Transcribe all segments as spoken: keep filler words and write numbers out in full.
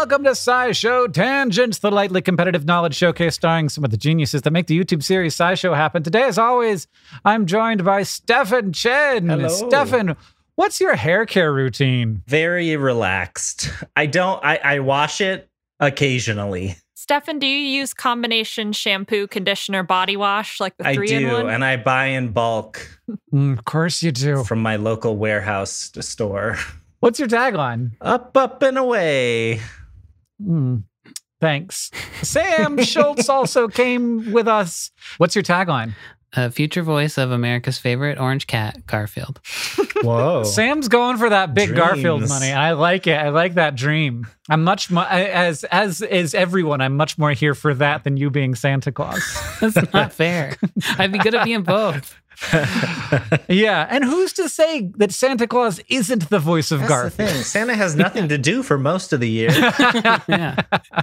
welcome to SciShow Tangents, the lightly competitive knowledge showcase starring some of the geniuses that make the YouTube series SciShow happen. Today, as always, I'm joined by Stefan Chen. Hello. Stefan, what's your hair care routine? Very relaxed. I don't, I, I wash it occasionally. Stefan, do you use combination shampoo, conditioner, body wash, like the I three do, in one? and I buy in bulk Mm, of course you do. from my local warehouse store. What's your tagline? Up, up, and away. Mm, thanks. Sam Schultz also came with us. What's your tagline? A future voice of America's favorite orange cat, Garfield. Whoa. Sam's going for that big Dreams. Garfield money. I like it. I like that dream. I'm much more, as as is everyone, I'm much more here for that than you being Santa Claus. That's not fair. I'd be good at being both. Yeah, and who's to say that Santa Claus isn't the voice of That's Garfield? the thing. Santa has nothing to do for most of the year. Yeah.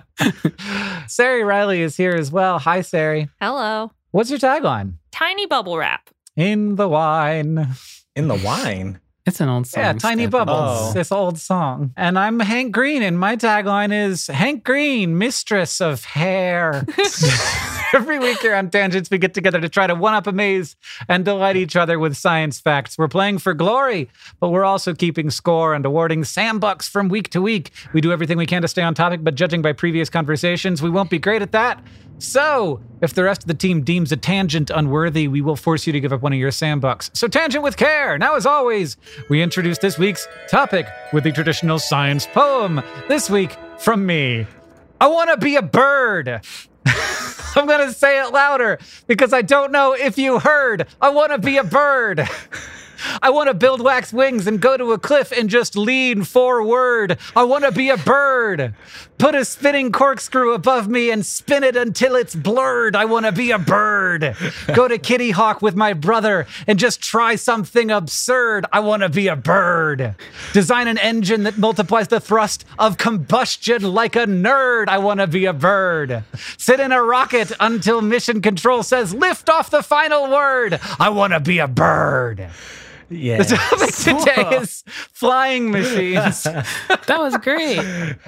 Sari Riley is here as well. Hi, Sari. Hello. What's your tagline? Tiny bubble wrap. In the wine. In the wine. It's an old song. Yeah, Tiny Stefan. Bubbles, Oh. this old song. And I'm Hank Green, and my tagline is Hank Green, mistress of hair. Every week here on Tangents, we get together to try to one-up, amaze, and delight each other with science facts. We're playing for glory, but we're also keeping score and awarding Sambucks from week to week. We do everything we can to stay on topic, but judging by previous conversations, we won't be great at that. So, if the rest of the team deems a tangent unworthy, we will force you to give up one of your Sambucks. So, tangent with care. Now, as always, we introduce this week's topic with the traditional science poem. This week, from me, I want to be a bird. I'm going to say it louder because I don't know if you heard. I want to be a bird. I want to build wax wings and go to a cliff and just lean forward. I want to be a bird. Put a spinning corkscrew above me and spin it until it's blurred. I want to be a bird. Go to Kitty Hawk with my brother and just try something absurd. I want to be a bird. Design an engine that multiplies the thrust of combustion like a nerd. I want to be a bird. Sit in a rocket until mission control says lift off the final word. I want to be a bird. Yeah. The topic today is flying machines. That was great.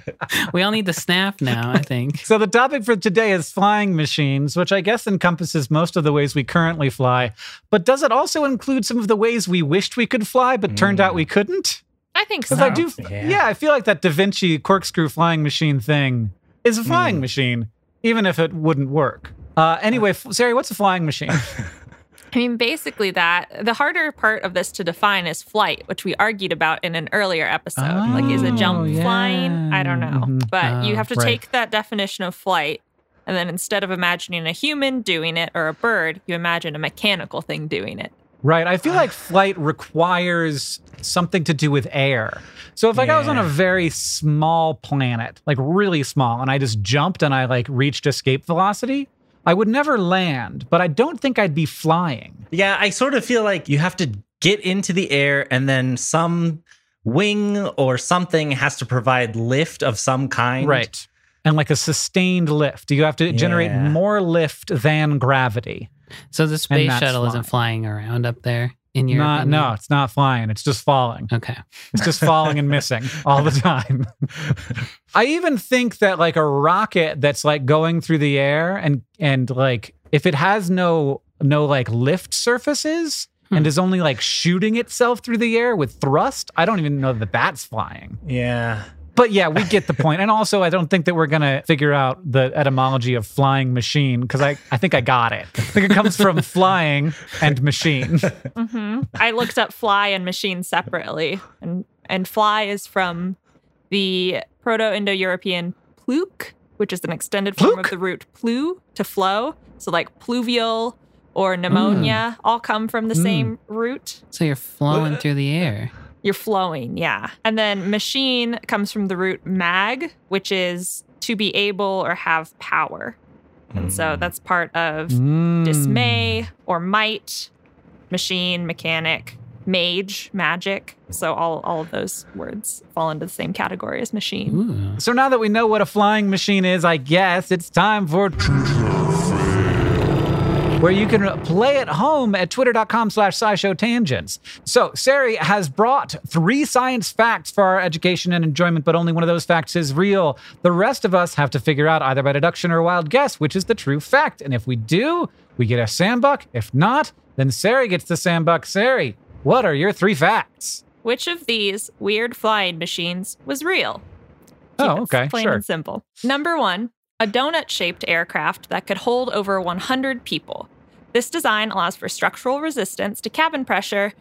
We all need to snap now, I think. So the topic for today is flying machines, which I guess encompasses most of the ways we currently fly. But does it also include some of the ways we wished we could fly, but turned out we couldn't? I think so. Because I do, Yeah. yeah, I feel like that Da Vinci corkscrew flying machine thing is a flying machine, even if it wouldn't work. Uh, anyway, Sari, what's a flying machine? I mean, basically that. The harder part of this to define is flight, which we argued about in an earlier episode. Oh, like, is a jump yeah. flying? I don't know. Mhm. But you Oh, have to right. take that definition of flight, and then instead of imagining a human doing it or a bird, you imagine a mechanical thing doing it. Right. I feel like flight requires something to do with air. So if like I was on a Yeah. very small planet, like really small, and I just jumped and I like reached escape velocity, I would never land, but I don't think I'd be flying. Yeah, I sort of feel like you have to get into the air and then some wing or something has to provide lift of some kind. Right. And like a sustained lift. You have to generate Yeah. more lift than gravity. So the space that's shuttle isn't flying around up there in your Not, opinion? no, it's not flying. It's just falling. Okay. It's just falling and missing all the time. I even think that like a rocket that's like going through the air and and like if it has no no like lift surfaces and is only like shooting itself through the air with thrust, I don't even know that that's flying. Yeah. But yeah, we get the point. And also, I don't think that we're going to figure out the etymology of flying machine because I, I think I got it. I think it comes from flying and machine. hmm I looked up fly and machine separately, and and fly is from the Proto-Indo-European pluk, which is an extended form Pluk? of the root plu, to flow. So like pluvial or pneumonia all come from the Mm. same root. So you're flowing through the air. You're flowing, yeah. And then machine comes from the root mag, which is to be able or have power. And so that's part of Mm. dismay or might, machine, mechanic, mage, magic. So all, all of those words fall into the same category as machine. Ooh. So now that we know what a flying machine is, I guess it's time for where you can play at home at twitter.com slash scishowtangents. So Sari has brought three science facts for our education and enjoyment, but only one of those facts is real. The rest of us have to figure out either by deduction or a wild guess which is the true fact. And if we do, we get a Sambuck. If not, then Sari gets the Sambuck. Sari, what are your three facts? Which of these weird flying machines was real? Keep Oh, it okay, plain sure. and simple. Number one, a donut-shaped aircraft that could hold over one hundred people. This design allows for structural resistance to cabin pressure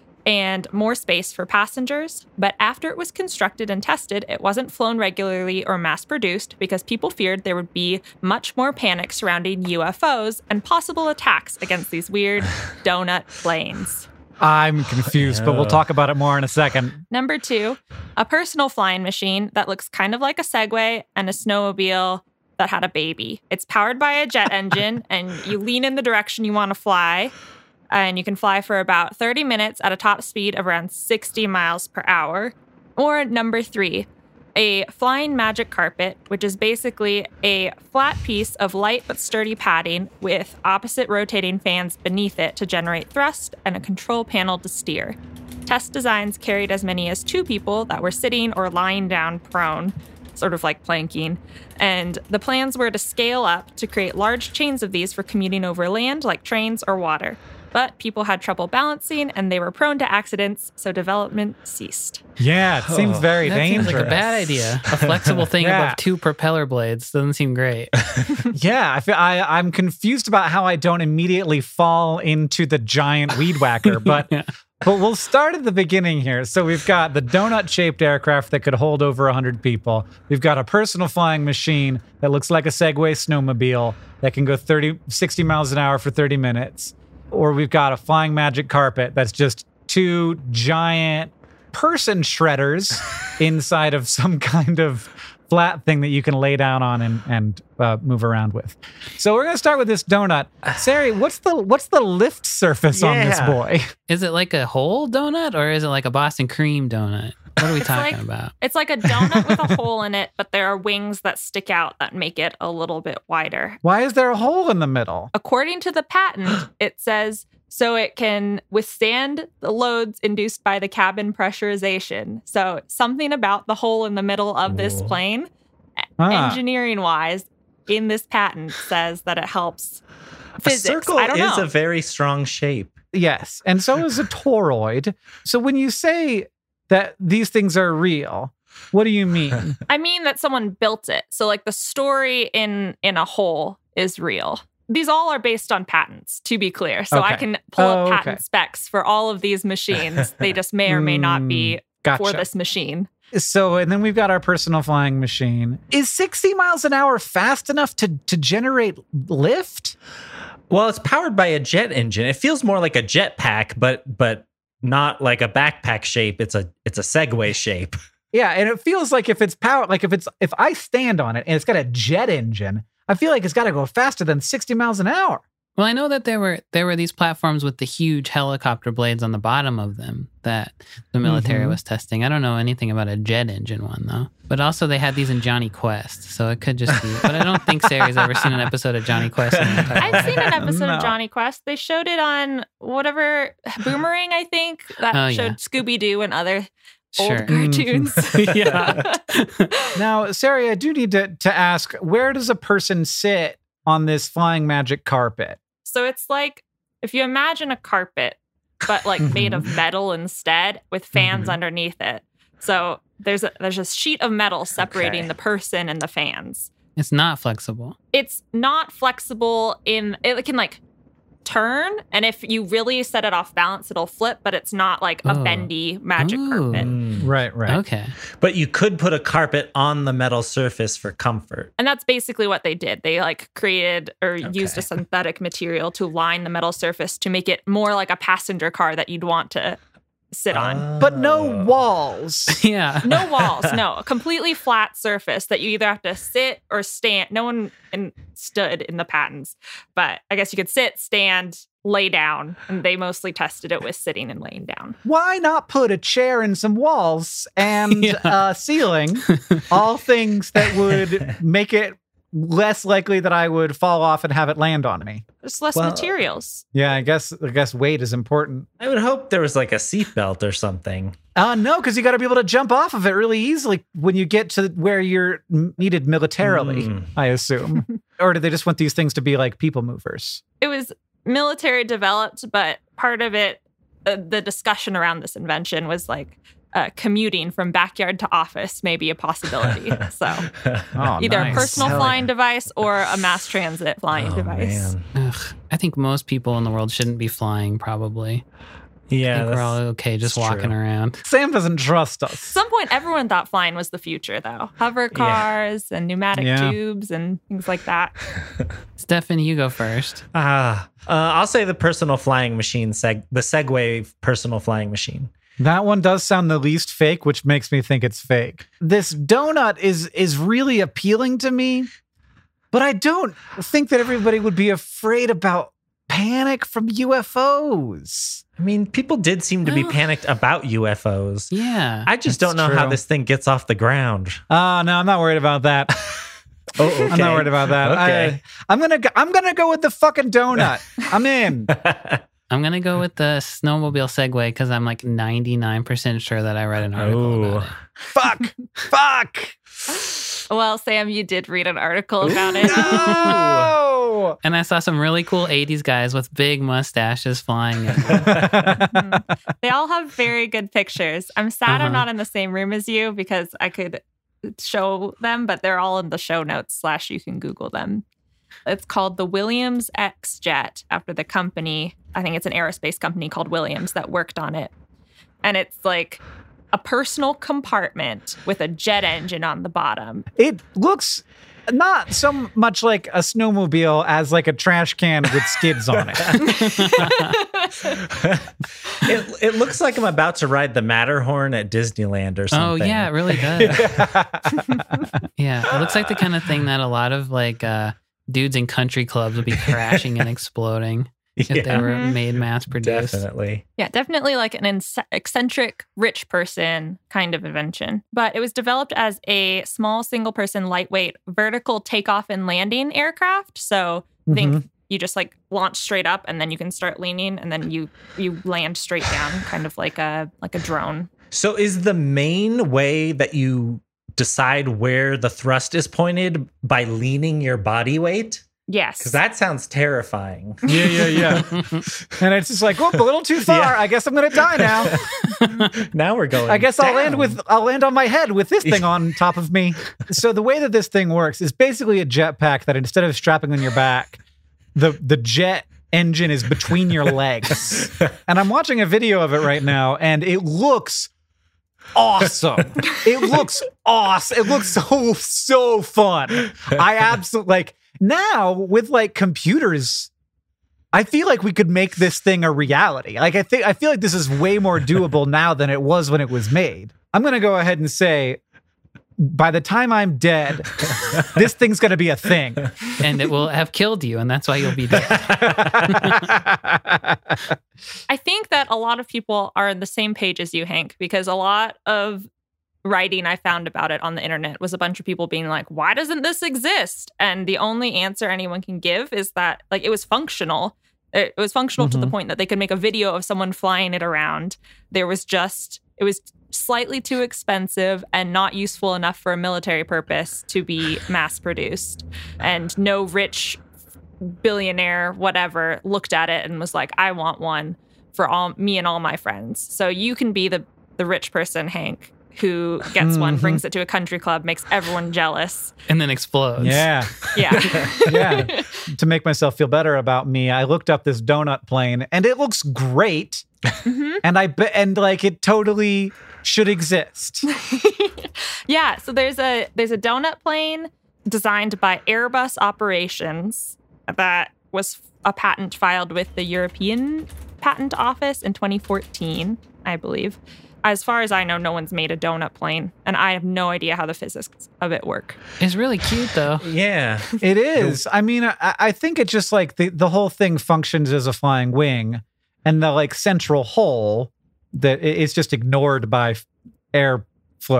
and more space for passengers. But after it was constructed and tested, it wasn't flown regularly or mass-produced because people feared there would be much more panic surrounding U F Os and possible attacks against these weird donut planes. I'm confused, but we'll Yeah. talk about it more in a second. Number two, a personal flying machine that looks kind of like a Segway and a snowmobile that had a baby. It's powered by a jet engine, and you lean in the direction you want to fly, and you can fly for about thirty minutes at a top speed of around sixty miles per hour. Or number three, a flying magic carpet, which is basically a flat piece of light but sturdy padding with opposite rotating fans beneath it to generate thrust and a control panel to steer. Test designs carried as many as two people that were sitting or lying down prone, sort of like planking. And the plans were to scale up to create large chains of these for commuting over land, like trains or water. But people had trouble balancing and they were prone to accidents, so development ceased. Yeah, it seems Oh, very That seems dangerous. like a bad idea. A flexible thing Yeah. above two propeller blades doesn't seem great. Yeah, I feel, I, I'm confused about how I don't immediately fall into the giant weed whacker, but Yeah. but we'll start at the beginning here. So we've got the donut-shaped aircraft that could hold over one hundred people. We've got a personal flying machine that looks like a Segway snowmobile that can go thirty, sixty miles an hour for thirty minutes. Or we've got a flying magic carpet that's just two giant person shredders inside of some kind of flat thing that you can lay down on and, and uh, move around with. So we're gonna start with this donut. Sari, what's the what's the lift surface on this Yeah. boy? Is it like a whole donut or is it like a Boston cream donut? What are we It's talking like- about? It's like a donut with a hole in it, but there are wings that stick out that make it a little bit wider. Why is there a hole in the middle? According to the patent, it says so it can withstand the loads induced by the cabin pressurization. So something about the hole in the middle of this Ooh. plane, Ah. engineering wise, in this patent says that it helps A physics. circle I don't is know. a very strong shape. Yes, and so is a toroid. So when you say that these things are real, what do you mean? I mean that someone built it. So like the story in in a whole is real. These all are based on patents, to be clear. So I Okay. can pull Oh, up okay. patent specs for all of these machines. They just may or may not be Gotcha. for this machine. So, and then we've got our personal flying machine. Is sixty miles an hour fast enough to, to generate lift? Well, it's powered by a jet engine. It feels more like a jetpack, but but not like a backpack shape. It's a it's a Segway shape. Yeah, and it feels like if it's powered, like if it's if I stand on it and it's got a jet engine, I feel like it's got to go faster than sixty miles an hour. Well, I know that there were there were these platforms with the huge helicopter blades on the bottom of them that the military Mhm. was testing. I don't know anything about a jet engine one though. But also they had these in Johnny Quest, so it could just be. But I don't think Sari's ever seen an episode of Johnny Quest. In her entire I've life. seen an episode No. of Johnny Quest. They showed it on whatever Boomerang, I think, that Oh, yeah. showed Scooby Doo and other Sure. old cartoons. Yeah. Now, Sari, I do need to, to ask, where does a person sit on this flying magic carpet? So it's like if you imagine a carpet, but like made of metal instead, with fans Mhm. underneath it. So there's a there's a sheet of metal separating Okay. the person and the fans. It's not flexible. It's not flexible in it can like turn, and if you really set it off balance, it'll flip, but it's not like a Oh. bendy magic Ooh. carpet. Right, right. Okay. But you could put a carpet on the metal surface for comfort. And that's basically what they did. They like created or used a Okay. synthetic material to line the metal surface to make it more like a passenger car that you'd want to sit on. But no Oh. walls. Yeah. No walls, no, a completely flat surface that you either have to sit or stand. No one in, stood in the patents, but I guess you could sit, stand, lay down, and they mostly tested it with sitting and laying down. Why not put a chair and some walls and Yeah. a ceiling? All things that would make it less likely that I would fall off and have it land on me. There's less Well- materials. Yeah, I guess I guess weight is important. I would hope there was like a seatbelt or something. Uh, no, because you got to be able to jump off of it really easily when you get to where you're m- needed militarily, Mm. I assume. Or do they just want these things to be like people movers? It was military developed, but part of it, uh, the discussion around this invention was like uh, commuting from backyard to office may be a possibility. So Oh, either nice. a personal Hell flying yeah. device or a mass transit flying Oh, device. man. Ugh, I think most people in the world shouldn't be flying, probably. I Yeah, think we're all that's- okay just that's walking true. around. Sam doesn't trust us. At some point, everyone thought flying was the future, though. Hover cars and pneumatic Yeah. tubes and things like that. Stefan, you go first. Ah, uh, I'll say the personal flying machine, seg- the Segway personal flying machine. That one does sound the least fake, which makes me think it's fake. This donut is is really appealing to me, but I don't think that everybody would be afraid about panic from U F Os. I mean, people did seem to be Well- panicked about U F Os. Yeah. I just That's don't know how true. this thing gets off the ground. Ah, no, I'm not worried about that. Oh, okay. I'm not worried about that. Okay. I, I'm gonna go, I'm gonna go with the fucking donut. I'm in. I'm going to go with the snowmobile Segway because I'm like ninety-nine percent sure that I read an article Ooh. about it. Fuck. Fuck. Well, Sam, you did read an article about it. No. And I saw some really cool eighties guys with big mustaches flying it. They all have very good pictures. I'm sad Uh-huh. I'm not in the same room as you because I could show them, but they're all in the show notes, slash you can Google them. It's called the Williams X Jet after the company. I think it's an aerospace company called Williams that worked on it. And it's like a personal compartment with a jet engine on the bottom. It looks not so much like a snowmobile as like a trash can with skids on it. it, it looks like I'm about to ride the Matterhorn at Disneyland or Oh, something. yeah, it really does. Yeah, it looks like the kind of thing that a lot of like uh, dudes in country clubs would be crashing and exploding if they Yeah, were Mhm. made mass produced. definitely. Yeah, definitely like an ins- eccentric rich person kind of invention. But it was developed as a small single person lightweight vertical takeoff and landing aircraft. So think Mhm. you just like launch straight up and then you can start leaning and then you you land straight down, kind of like a like a drone. So is the main way that you decide where the thrust is pointed by leaning your body weight? Yes. Because that sounds terrifying. Yeah, yeah, yeah. And it's just like, whoop, a little too far. Yeah. I guess I'm gonna die now. Now we're going. I guess I'll land down. with I'll land on my head with this thing on top of me. So the way that this thing works is basically a jetpack that instead of strapping on your back, the the jet engine is between your legs. And I'm watching a video of it right now, and it looks awesome. It looks awesome. It looks so so fun. I absolutely like now with like computers. I feel like we could make this thing a reality. Like I think I feel like this is way more doable now than it was when it was made. I'm going to go ahead and say by the time I'm dead, this thing's going to be a thing. And it will have killed you, and that's why you'll be dead. I think that a lot of people are on the same page as you, Hank, because a lot of writing I found about it on the internet was a bunch of people being like, why doesn't this exist? And the only answer anyone can give is that like it was functional. It was functional to the Mhm. point that they could make a video of someone flying it around. There was just, it was slightly too expensive and not useful enough for a military purpose to be mass produced. And no rich billionaire, whatever, looked at it and was like, I want one for all me and all my friends. So you can be the the rich person, Hank, who gets one, Mhm. brings it to a country club, makes everyone jealous. And then explodes. Yeah. Yeah. Yeah. To make myself feel better about me, I looked up this donut plane and it looks great. Mhm. And I bet and like it totally should exist. Yeah, so there's a there's a donut plane designed by Airbus Operations that was a patent filed with the European Patent Office in twenty fourteen, I believe. As far as I know, no one's made a donut plane, and I have no idea how the physics of it work. It's really cute, though. Yeah. It is. I mean, I, I think it just like the, the whole thing functions as a flying wing, and the like central hull that i- is just ignored by f- airflow.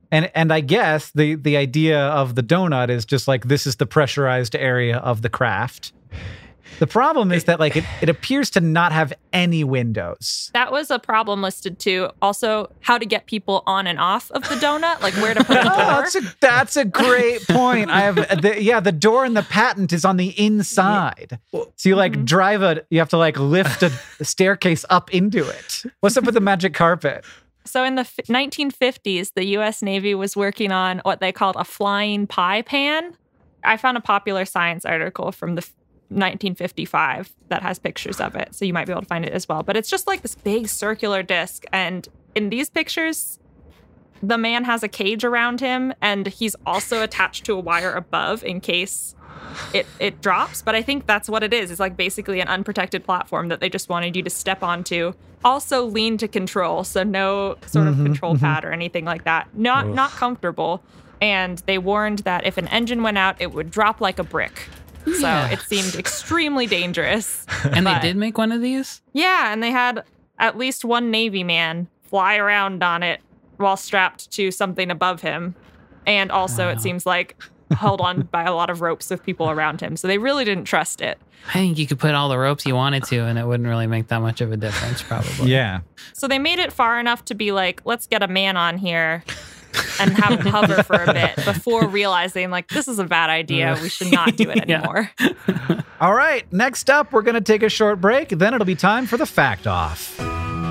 And and I guess the the idea of the donut is just like this is the pressurized area of the craft. The problem is that like it, it appears to not have any windows. That was a problem listed too. Also, how to get people on and off of the donut, like where to put a door. Oh, that's a that's a great point. I have the, yeah, the door in the patent is on the inside. So you like Mhm. drive a you have to like lift a, a staircase up into it. What's up with the magic carpet? So in the f- nineteen fifties, the U S Navy was working on what they called a flying pie pan. I found a Popular Science article from the f- nineteen fifty-five that has pictures of it, so you might be able to find it as well. But it's just like this big circular disc, and in these pictures, the man has a cage around him, and he's also attached to a wire above in case it it drops. But I think that's what it is. It's like basically an unprotected platform that they just wanted you to step onto. Also lean to control, so no sort of Mhm, control mhm. pad or anything like that. Not Ugh. not comfortable. And they warned that if an engine went out, it would drop like a brick. So Yeah. it seemed extremely dangerous. And they But- did make one of these? Yeah, and they had at least one Navy man fly around on it while strapped to something above him. And also, Wow. it seems like held on by a lot of ropes with people around him. So they really didn't trust it. I think you could put all the ropes you wanted to, and it wouldn't really make that much of a difference, probably. Yeah. So they made it far enough to be like, let's get a man on here and have him hover for a bit before realizing, like, this is a bad idea. We should not do it Yeah. anymore. All right, next up, we're going to take a short break. Then it'll be time for the fact off.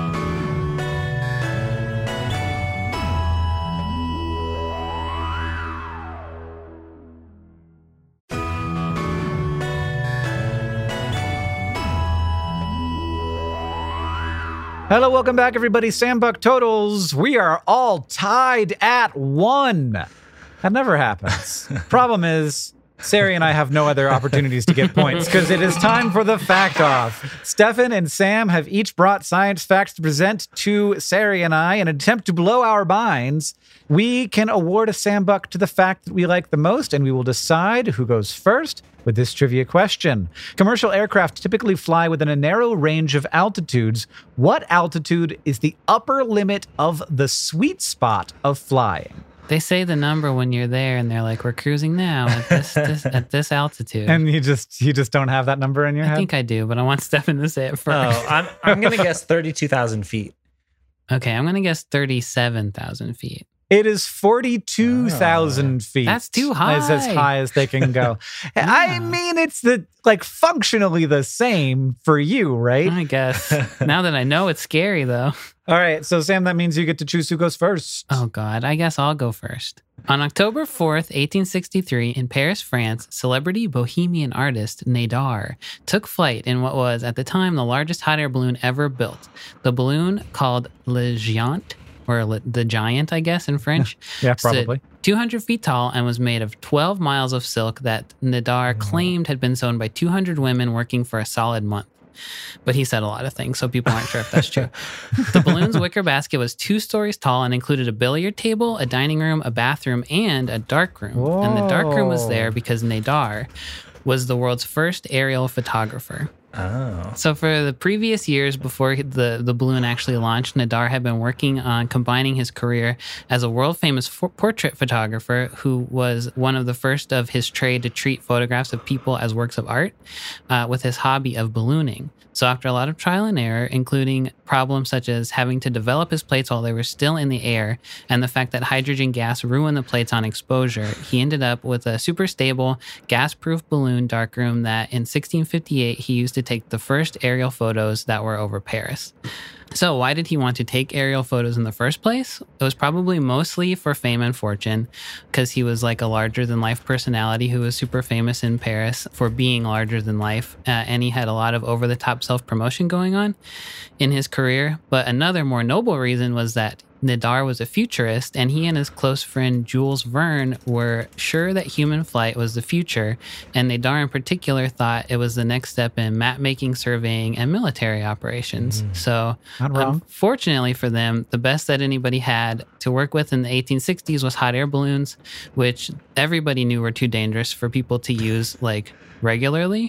Hello, welcome back, everybody. Sam Buck Totals. We are all tied at one. That never happens. Problem is, Sari and I have no other opportunities to get points because it is time for the fact off. Stefan and Sam have each brought science facts to present to Sari and I in an attempt to blow our minds. We can award a Sam Buck to the fact that we like the most, and we will decide who goes first with this trivia question. Commercial aircraft typically fly within a narrow range of altitudes. What altitude is the upper limit of the sweet spot of flying? They say the number when you're there, and they're like, "We're cruising now at this, this at this altitude." And you just you just don't have that number in your I head? think I do, but I want Stefan to say it first. Oh, I'm I'm gonna guess thirty-two thousand feet. Okay, I'm gonna guess thirty-seven thousand feet. It is forty-two thousand feet. That's too It's as high. high as they can go. I Yeah. mean, it's the like functionally the same for you, right? I guess. Now that I know, it's scary though. All right. So, Sam, that means you get to choose who goes first. Oh God, I guess I'll go first. On October fourth, eighteen sixty-three, in Paris, France, celebrity bohemian artist Nadar took flight in what was, at the time, the largest hot air balloon ever built. The balloon, called Le Géant, or Le- the Giant, I guess, in French, Yeah, stood probably. two hundred feet tall and was made of twelve miles of silk that Nadar claimed had been sewn by two hundred women working for a solid month. But he said a lot of things, so people aren't sure if that's true. The balloon's wicker basket was two stories tall and included a billiard table, a dining room, a bathroom, and a dark room. And the dark room was there because Nadar was the world's first aerial photographer. Oh. So for the previous years before the, the balloon actually launched, Nadar had been working on combining his career as a world-famous for- portrait photographer who was one of the first of his trade to treat photographs of people as works of art uh, with his hobby of ballooning. So after a lot of trial and error, including problems such as having to develop his plates while they were still in the air and the fact that hydrogen gas ruined the plates on exposure, he ended up with a super stable, gas-proof balloon darkroom that in sixteen fifty-eight he used to take the first aerial photos that were over Paris. So why did he want to take aerial photos in the first place? It was probably mostly for fame and fortune, because he was like a larger-than-life personality who was super famous in Paris for being larger than life, uh, and he had a lot of over-the-top self-promotion going on in his career. But another more noble reason was that Nadar was a futurist, and he and his close friend Jules Verne were sure that human flight was the future, and Nadar in particular thought it was the next step in map-making, surveying, and military operations. Mm. So Not wrong. unfortunately for them, the best that anybody had to work with in the eighteen sixties was hot air balloons, which everybody knew were too dangerous for people to use like regularly,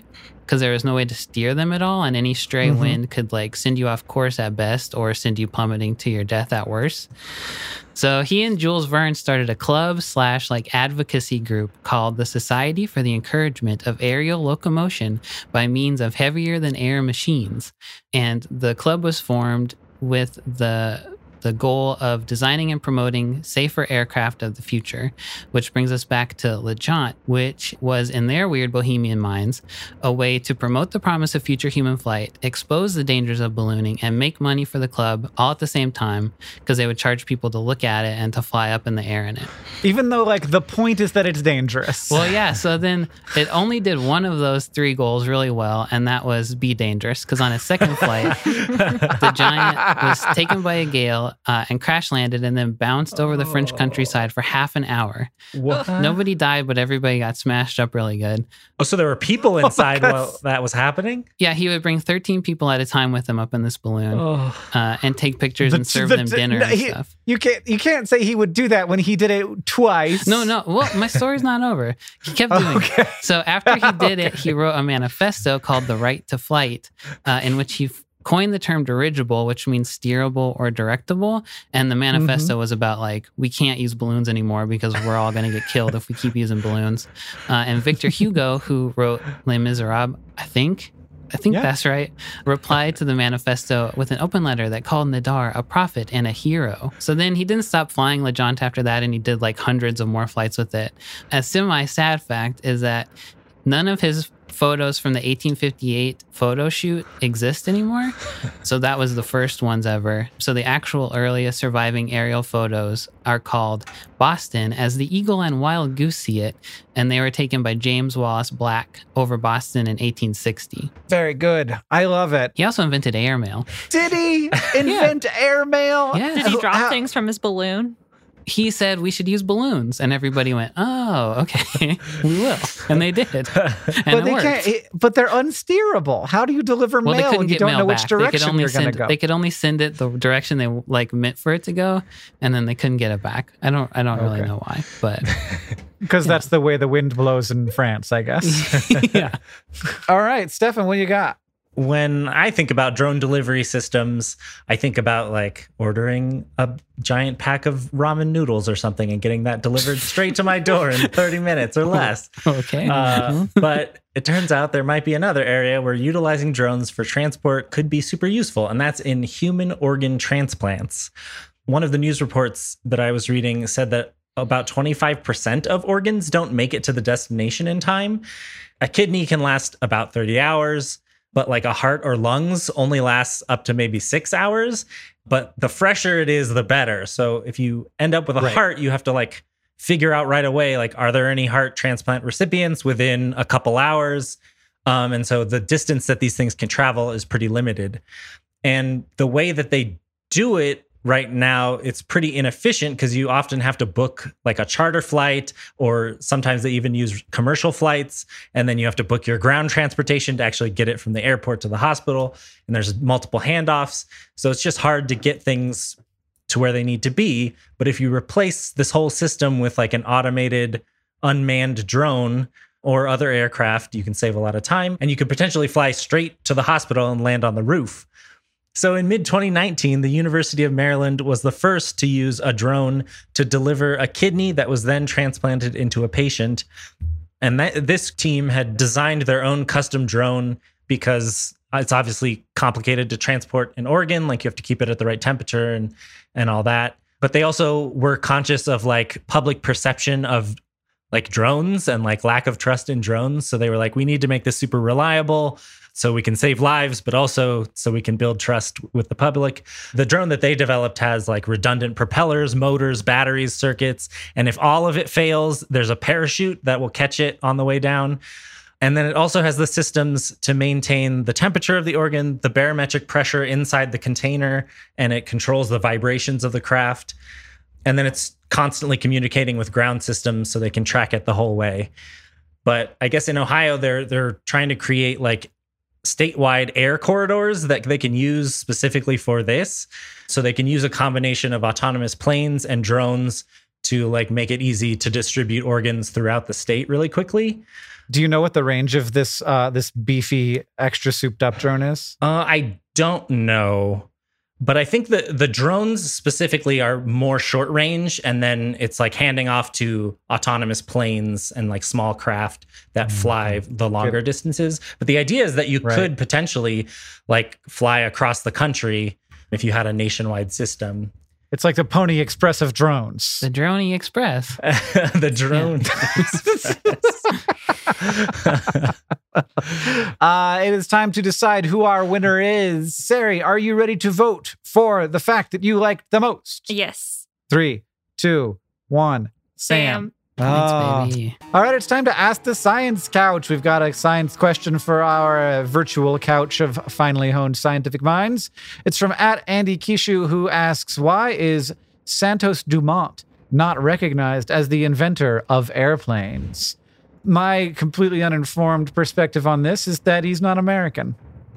because there was no way to steer them at all, and any stray Mhm. wind could like send you off course at best or send you plummeting to your death at worst. So he and Jules Verne started a club slash like advocacy group called the Society for the Encouragement of Aerial Locomotion by Means of Heavier Than Air Machines. And the club was formed with the the goal of designing and promoting safer aircraft of the future, which brings us back to LeJaunt, which was, in their weird bohemian minds, a way to promote the promise of future human flight, expose the dangers of ballooning, and make money for the club all at the same time, because they would charge people to look at it and to fly up in the air in it. Even though, like, the point is that it's dangerous. Well, yeah, so then it only did one of those three goals really well, and that was be dangerous, because on its second flight, the Giant was taken by a gale Uh, and crash landed and then bounced over the French countryside for half an hour. What? Nobody died, but everybody got smashed up really good. Oh, so there were people inside gosh. while that was happening? Yeah, he would bring thirteen people at a time with him up in this balloon Oh. uh, and take pictures The- and serve the- them the- dinner no, and he- stuff. You can't you can't say he would do that when he did it twice. No, no. Well, my story's not over. He kept doing Okay. it. So after he did it, he wrote a manifesto called The Right to Flight, uh, in which he f- coined the term dirigible, which means steerable or directable. And the manifesto was about like, we can't use balloons anymore because we're all going to get killed if we keep using balloons. Uh, and Victor Hugo, who wrote Les Miserables, I think, I think Yeah. that's right, replied to the manifesto with an open letter that called Nadar a prophet and a hero. So then he didn't stop flying LeJaunt after that, and he did like hundreds of more flights with it. A semi-sad fact is that none of his photos from the eighteen fifty-eight photo shoot exist anymore. So that was the first ones ever. So the actual earliest surviving aerial photos are called Boston as the Eagle and Wild Goose See It, and they were taken by James Wallace Black over Boston in eighteen sixty. Very good. I love it. He also invented airmail. Did he invent airmail? Yeah. Did he drop How- things from his balloon? He said we should use balloons, and everybody went, "Oh, okay, we will," and they did, and But it they worked. can't. it- But they're unsteerable. How do you deliver Well, they mail couldn't when you get don't mail know which back. They could direction only you're going to send. go? They could only send it the direction they like meant for it to go, and then they couldn't get it back. I don't. I don't really Okay. know why, but Because that's the way the wind blows in France, I guess. yeah. All right, Stefan, what you got? When I think about drone delivery systems, I think about like ordering a giant pack of ramen noodles or something and getting that delivered straight to my door in thirty minutes or less. Okay. Uh, but it turns out there might be another area where utilizing drones for transport could be super useful, and that's in human organ transplants. One of the news reports that I was reading said that about twenty-five percent of organs don't make it to the destination in time. A kidney can last about thirty hours, but like a heart or lungs only lasts up to maybe six hours. But the fresher it is, the better. So if you end up with a Right. heart, you have to like figure out right away, like, are there any heart transplant recipients within a couple hours? Um, and so the distance that these things can travel is pretty limited. And the way that they do it right now, it's pretty inefficient because you often have to book like a charter flight, or sometimes they even use commercial flights. And then you have to book your ground transportation to actually get it from the airport to the hospital. And there's multiple handoffs. So it's just hard to get things to where they need to be. But if you replace this whole system with like an automated unmanned drone or other aircraft, you can save a lot of time, and you could potentially fly straight to the hospital and land on the roof. So in mid twenty nineteen, the University of Maryland was the first to use a drone to deliver a kidney that was then transplanted into a patient. And that, this team had designed their own custom drone because it's obviously complicated to transport an organ. Like, you have to keep it at the right temperature and, and all that. But they also were conscious of like public perception of like drones and like lack of trust in drones. So they were like, we need to make this super reliable so we can save lives, but also so we can build trust with the public. The drone that they developed has like redundant propellers, motors, batteries, circuits. And if all of it fails, there's a parachute that will catch it on the way down. And then it also has the systems to maintain the temperature of the organ, the barometric pressure inside the container, and it controls the vibrations of the craft. And then it's constantly communicating with ground systems so they can track it the whole way. But I guess in Ohio, they're they're trying to create like statewide air corridors that they can use specifically for this. So they can use a combination of autonomous planes and drones to like make it easy to distribute organs throughout the state really quickly. Do you know what the range of this uh, this beefy, extra souped up drone is? Uh, I don't know. But I think the, the drones specifically are more short range, and then it's like handing off to autonomous planes and like small craft that fly the longer Good. distances. But the idea is that you right. could potentially like fly across the country if you had a nationwide system. It's like the Pony Express of drones. The Droney Express. The Drone Express. uh, it is time to decide who our winner is. Sari, are you ready to vote for the fact that you liked the most? Yes. Three, two, one. Sam. Sam. Oh. Baby. All right, it's time to ask the science couch. We've got a science question for our uh, virtual couch of finely honed scientific minds. It's from at Andy Kishu, who asks, why is Santos Dumont not recognized as the inventor of airplanes? My completely uninformed perspective on this is that he's not American.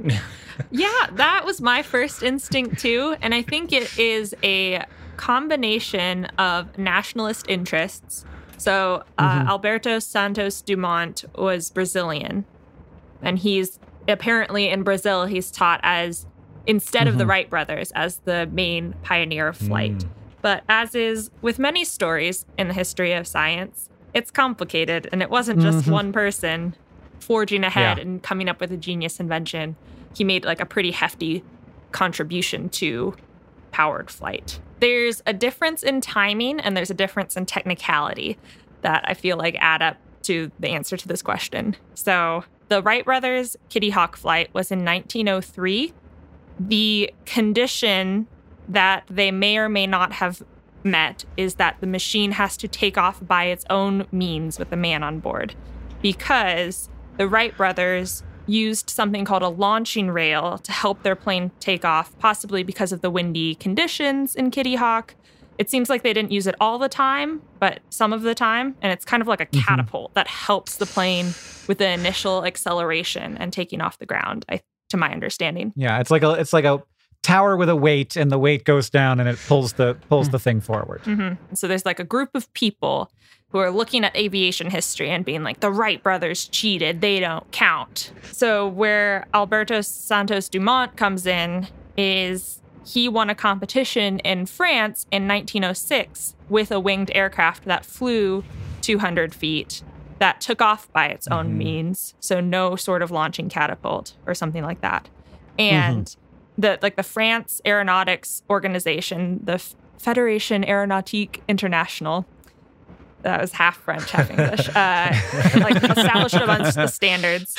Yeah, that was my first instinct too. And I think it is a combination of nationalist interests. So uh, mm-hmm. Alberto Santos Dumont was Brazilian, and he's apparently in Brazil, he's taught as, instead mm-hmm. of the Wright brothers, as the main pioneer of flight. Mm. But as is with many stories in the history of science, it's complicated, and it wasn't just mm-hmm. one person forging ahead yeah. and coming up with a genius invention. He made like a pretty hefty contribution to powered flight. There's a difference in timing and there's a difference in technicality that I feel like add up to the answer to this question. So the Wright brothers' Kitty Hawk flight was in nineteen oh three. The condition that they may or may not have met is that the machine has to take off by its own means with a man on board, because the Wright brothers used something called a launching rail to help their plane take off, possibly because of the windy conditions in Kitty Hawk. It seems like they didn't use it all the time, but some of the time. And it's kind of like a mm-hmm. catapult that helps the plane with the initial acceleration and taking off the ground, I, to my understanding. Yeah, it's like a it's like a tower with a weight, and the weight goes down and it pulls the pulls the thing forward. Mm-hmm. So there's like a group of people who are looking at aviation history and being like, the Wright brothers cheated, they don't count. So where Alberto Santos Dumont comes in is he won a competition in France in nineteen oh six with a winged aircraft that flew two hundred feet, that took off by its own mm-hmm. means. So no sort of launching catapult or something like that. And mm-hmm. the like the France Aeronautics Organization, the F- Fédération Aéronautique Internationale, that was half French, half English, uh, like established a bunch of the standards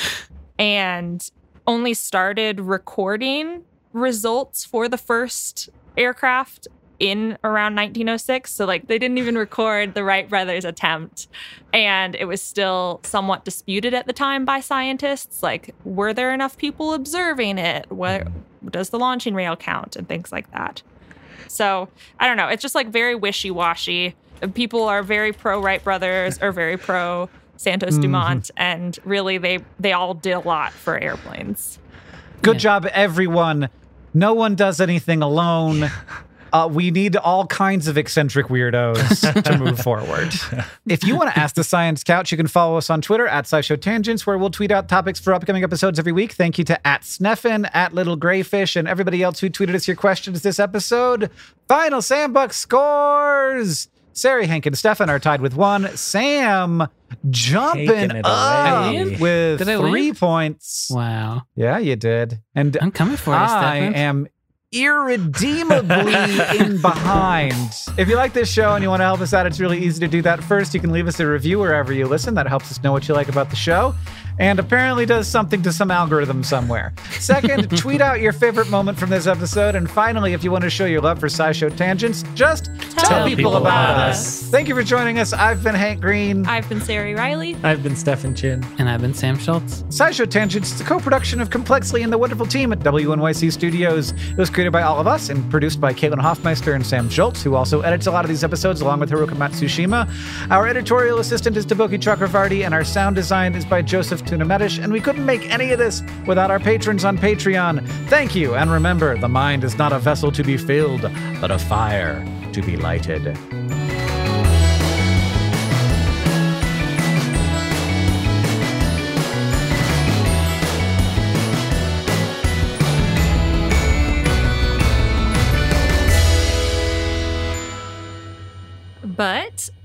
and only started recording results for the first aircraft in around nineteen oh six. So like they didn't even record the Wright brothers' attempt. And it was still somewhat disputed at the time by scientists. Like, were there enough people observing it? What does the launching rail count? And things like that. So I don't know. It's just like very wishy-washy. People are very pro Wright brothers or very pro Santos Dumont, mm-hmm. and really they they all did a lot for airplanes. Good yeah. job, everyone. No one does anything alone. Uh, we need all kinds of eccentric weirdos to move forward. If you want to ask the Science Couch, you can follow us on Twitter at SciShow Tangents, where we'll tweet out topics for upcoming episodes every week. Thank you to at Sneffen, at Little Grayfish, and everybody else who tweeted us your questions this episode. Final Sambuck scores! Sari, Hank, and Stefan are tied with one. Sam jumping up with did I three win? points. Wow. Yeah, you did. And I'm coming for you, I Stefan. am irredeemably in behind. If you like this show and you want to help us out, it's really easy to do that. First, you can leave us a review wherever you listen. That helps us know what you like about the show, and apparently does something to some algorithm somewhere. Second, tweet out your favorite moment from this episode. And finally, if you want to show your love for SciShow Tangents, just tell, tell people, people about, about us. us. Thank you for joining us. I've been Hank Green. I've been Sari Riley. I've been Stefan Chin. And I've been Sam Schultz. SciShow Tangents is a co-production of Complexly and the wonderful team at W N Y C Studios. It was created by all of us and produced by Caitlin Hoffmeister and Sam Schultz, who also edits a lot of these episodes along with Haruka Matsushima. Our editorial assistant is Taboki Chakravarti, and our sound design is by Joseph Tunamedish, and we couldn't make any of this without our patrons on Patreon. Thank you, and remember, the mind is not a vessel to be filled, but a fire to be lighted.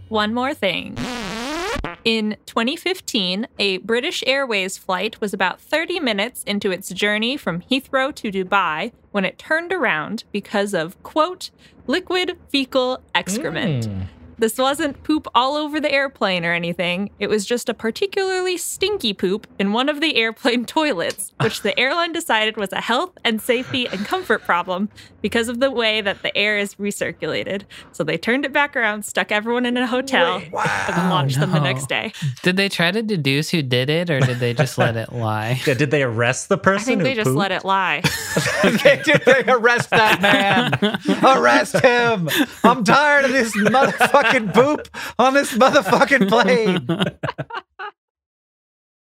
one more thing. In twenty fifteen, a British Airways flight was about thirty minutes into its journey from Heathrow to Dubai when it turned around because of, quote, liquid fecal excrement. Mm. This wasn't poop all over the airplane or anything. It was just a particularly stinky poop in one of the airplane toilets, which the airline decided was a health and safety and comfort problem because of the way that the air is recirculated. So they turned it back around, stuck everyone in a hotel, Wait, and then launched Oh, them the no. next day. Did they try to deduce who did it, or did they just let it lie? Yeah, did they arrest the person? I think who they just pooped? let it lie. They did they arrest that man? Arrest him! I'm tired of this motherfucking poop on this motherfucking plane.